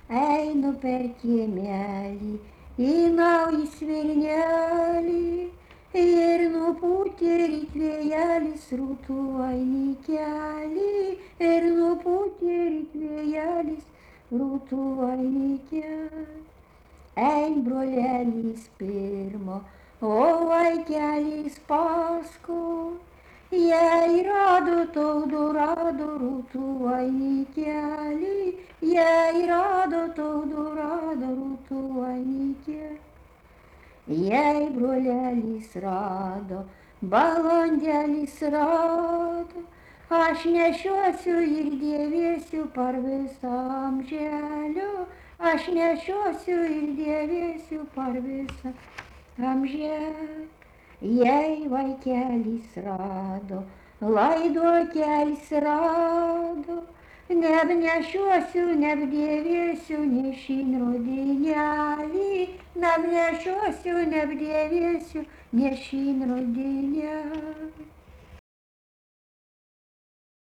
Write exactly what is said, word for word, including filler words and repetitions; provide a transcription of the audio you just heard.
einu per kiemelį į naują svirnelį ir nupūtė ryt vėjelis rūtų vainikelį ir nupūtė ryt vėjelis rūtų vainikelį. Ei, brolelis pirmo, o vaikelis paskui, jei rado taudo rado rūtų vainikelį, jei rado taudo rado rūtų vainikelį. Jei brolelis rado, balandėlis rado, aš nešiosiu ir dėvėsiu par visą amželio, aš nešiosiu ir dėvėsiu par visą amželio. Jei vaikelis rado, laiduokelis rado, neapnešiosiu, neapdėvėsiu nešin rodinelį, neapnešiosiu, neapdėvėsiu nešin rodinelį.